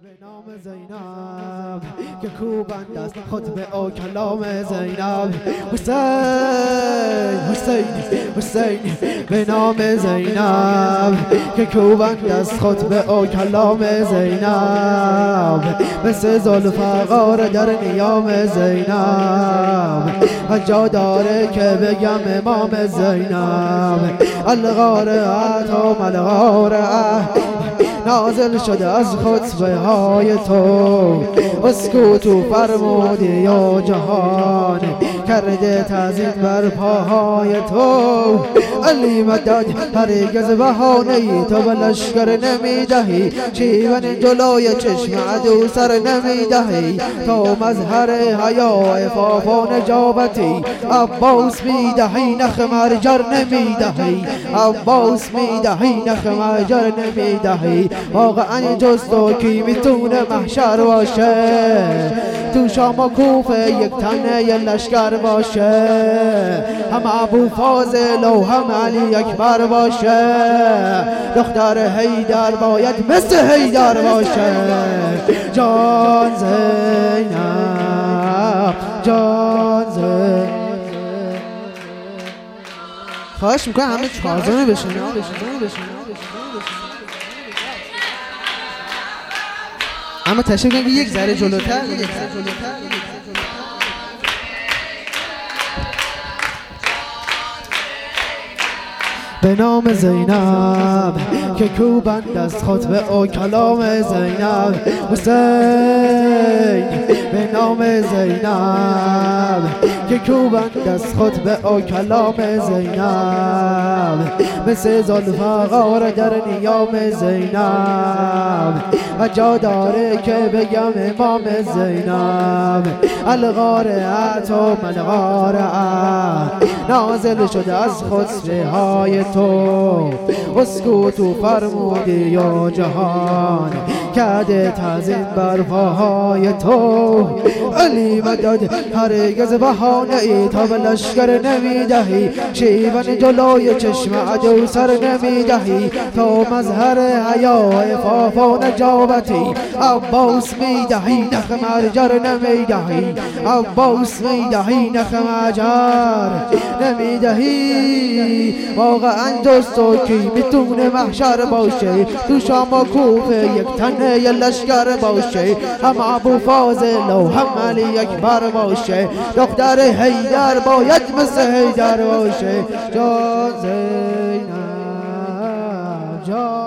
به نام زینب که کوبند از خطبه و کلام زینب. حسین حسین حسین به نام زینب که کوبند از خطبه و کلام زینب. مثل ذوالفقار در نیام زینب جا داره که بگم امام زینب. القارعه و ملقارعه نازل شده از خطبه های تو. اسکوتو فرمودی یا جهان کرده تعظیم بر پاهای تو. علی مدد هرگز بهانه ای تو به لشکر نمیدهی. شیون جلوی چشم عدو سر نمیدهی. تو مظهر حیا عفاف و نجابتی. عباس میدهی نخ مرجر نمیدهی. عباس میدهی نخ مرجر نمیدهی. واقعا جز تو کی میتونه محشر باشه؟ تو شام و کوفه یک تنه یه لشکر باشه. هم ابو فاضل و هم علی اکبر باشه. دختر حیدر باید مثل حیدر باشه. جان زینب جان زینب. خواهش میکنم همه چهارزانه بشین. اما تشریف کنید یک ذره جلوتر. به نام زینب که کوبند از خطبه و کلام زینب. حسین به نام زینب که کوبند از خطبه و کلام زینب. مثل ذوالفقار در نیام زینب جا داره که بگم امام زینب. القارعه و ملقارعه نازل شده از خطبه های تو. اسکوتو فرمودی یا جهان کرده تعظیم بر پاهای تو. علی مدد هرگز بهانه ای تا به لشکر نمیدهی. شیون جلوی چشم عدو سر نمیدهی. تو مظهر حیا عفاف و نجابتی. عباس میدهی نخ مرجر نمیدهی. عباس میدهی نخ مرجر نمیدهی. واقعا جز تو کی میتونه محشر باشه؟ تو شام و کوفه یک تنه یه لشکر باشه. هم ابو فاضل و هم علی اکبر باشه. دختر حیدر باید مثل حیدر باشه. جان زینب جان